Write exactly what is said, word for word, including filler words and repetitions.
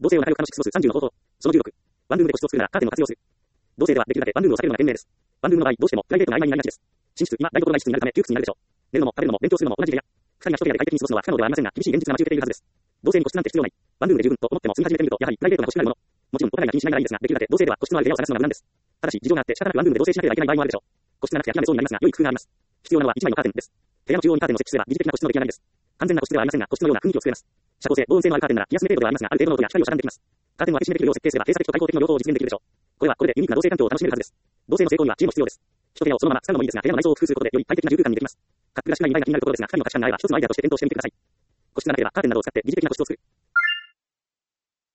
同性を仲良く楽しく過ごすさんじゅうの方法。そのじゅうろく。ワンルームで個室を作るならカーテンを活用する。同性ではできるだけワンルームを避けるのが賢明です。ワンルームの場合、どうしてもプライベートな曖昧になりがちです。寝室、今、台所が一室になるため窮屈になるでしょう。寝るのも食べるのも勉強するのも同じ部屋。二人が一部屋で快適に過ごすのは不可能ではありませんが、厳しい現実が待ち受けているはずです。同性に個室なんて必要ない。ワンルームで十分と思っても住み始めてみると、やはりプライベートな個室になるもの。もちろんお互いが気にしないならいいですが、できるだけ同性では個室のある部屋を探すのが無難です。ただし、事情があって仕方なくワンルームで同棲しなければいけない場合もあるでしょう。個室がなくて諦めそうになりますが、良い工夫があります。必要なのは一枚のカーテンです。部屋の中央にカーテンを設置すれば、疑似的な個室の出来上がりです。完全な個室ではありませんが、個室のような雰囲気を作れます。遮光性、防音性のあるカーテンなら気休め程度ではありますが、ある程度の音や光を遮断できます。カーテンを開け閉めできるよう設計すれば、閉鎖的と開放的の両方を実現できるでしょう。これはこれでユニークな同性環境を楽しめるはずです。同性の成功には知恵も必要です。一部屋をそのまま使うのもいいですが、部屋の内装を工夫することでより快適な住空間にできます。カップがしない未来が気になるところですが、二人の価値観が合えば一つのアイデアとして検討してみてください。個室がなければカーテンなどを使って疑似的な個室を作る。